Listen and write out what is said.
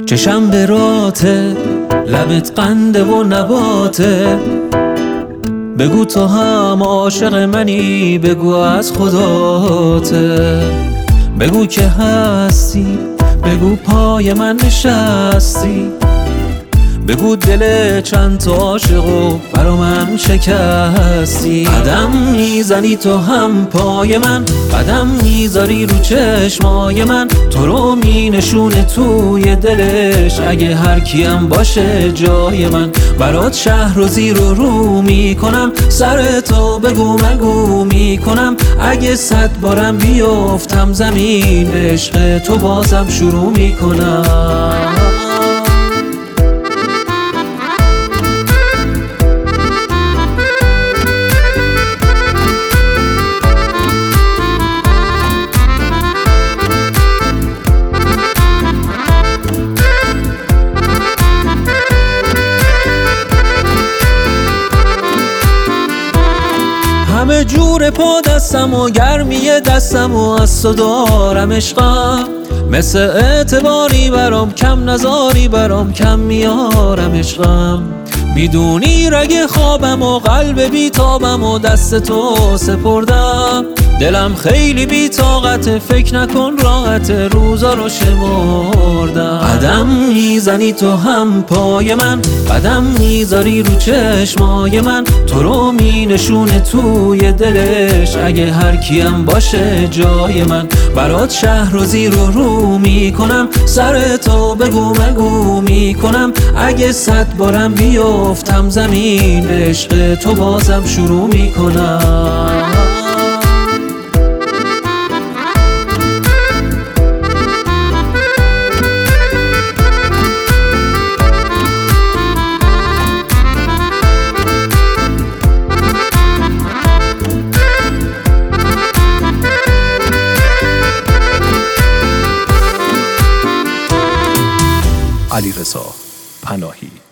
چشم به راته، لبت قنده و نباته. بگو تو هم عاشق منی، بگو از خداته. بگو که هستی، بگو پای من نشستی. بگو دل چند تا عاشقو برا من شکستی. قدم میزنی تو هم پای من، قدم میذاری رو چشمای من. تو رو مینشونه توی دلش، اگه هر کیم باشه جای من. برات شهر و زیر و رو میکنم، سر تو بگو مگو میکنم. اگه 100 بارم بیفتم زمین، عشق تو بازم شروع میکنم. همه جور پا دستم و گرمی دستم و از تو دارم عشقم. مثل اعتباری برام کم، نزاری برام کم میارم عشقم. میدونی رگ خوابم و قلب بیتابم و دست تو سپردم. دلم خیلی بی‌طاقته، فکر نکن راحت، روزا رو شمردم. قدم میزنی تو هم پای من، قدم میذاری رو چشمای من. تو رو مینشونه توی دلش، اگه هر کیم باشه جای من. برات شهر و زیر و رو میکنم، سر تو بگو مگو میکنم. اگه 100 بارم بیفتم زمین، عشق تو بازم شروع میکنم. علیرضا پناهی.